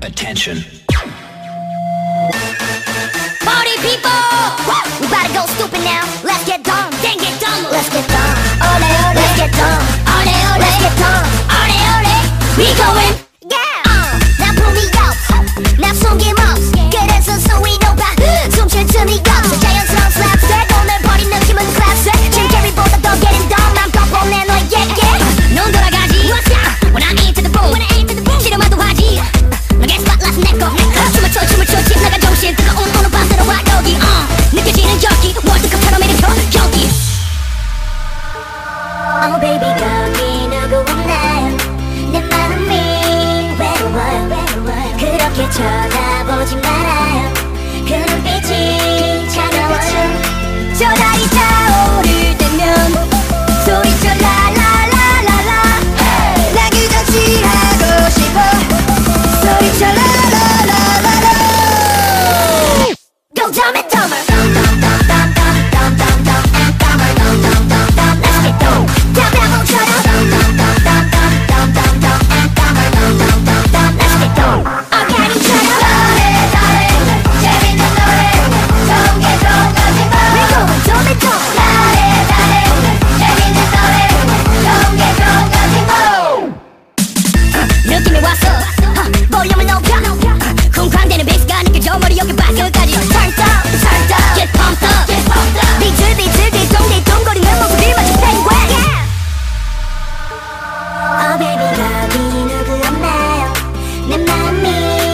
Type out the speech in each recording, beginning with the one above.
Attention. Party people! We about to go stupid now. Let's get dumb. Then get dumb. Let's get dumb. Ole ole. Let's get dumb. Ole ole. Let's get dumb. Ole ole. We going. Yeah. Now pull me out. Now 숨김없. 그래서 소위 높아. 숨쉴 틈이 없어. 자연스러운 slapstick. 오늘 버린 느낌은 classic. Jim Carrey보다 더 getting dumb. 맘껏 뽐내 너의 yeah. 넌 돌아가지. When I aim to the boom. 싫어만도 하지. 너의 spotlight's 내 거. 춤을 춰 집 나가 정신 뜨거운 오늘 밤 들어와 여기 느껴지는 열기 월드컵처럼 이른 경기. Oh baby 거기 누구 없나요? 내 마음이 외로워요. 그렇게 쳐다보지 말아요. 그 눈빛이 차가워요. 저 달이 타오를 때면 소리쳐 라라라라라. 나 그저 취하고 싶어. 소리쳐 라라라라라. Go dumb and dumber. Let's get dumb. 담배뭉쳐라. Let's get dumb. organi처럼. 재밌는 노래. 좋은 게 좋은 거지 뭐. We're going dumb and dumb. 재밌는 노래. 좋은 게 좋은 거지 뭐. 느낌이 왔어. 볼륨을 높여. 쿵쾅대는 베이스가 느껴져 머리 여기 발끝까지. Turned up, get pumped up. 비틀 뒤동거리는 모습이 마치 penguin. Oh baby 거기 누구 없나요? 내 맘이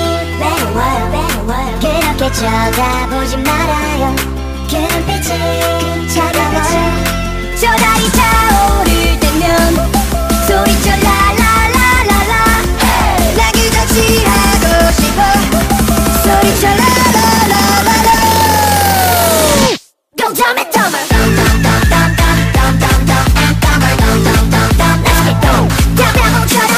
외로워요. 그렇게 쳐다보지 말아요. 그 눈빛이 차가워요. 저 달이 타오를 때면 소리쳐 라라라라라. 나 그저 취하고 싶어. 소리쳐 라라라라라. Go dumb and dumber. Let's get dumb. 담배뭉쳐라.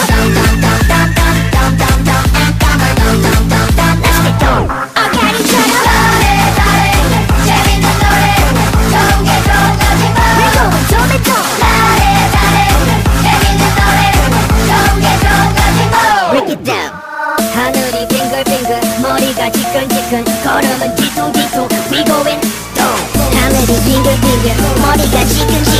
Let's get dumb. organi처럼. 재밌는 노래. 좋은 게 좋은 거지 뭐. We're going dumb and dumb. 재밌는 노래. 좋은 게 좋은 거지 뭐. Break it down. 하늘이 빙글빙글 머리가 지끈지끈 걸음은 뒤뚱뒤뚱 We going dumb. 하늘이 빙글빙글 머리가 지끈지끈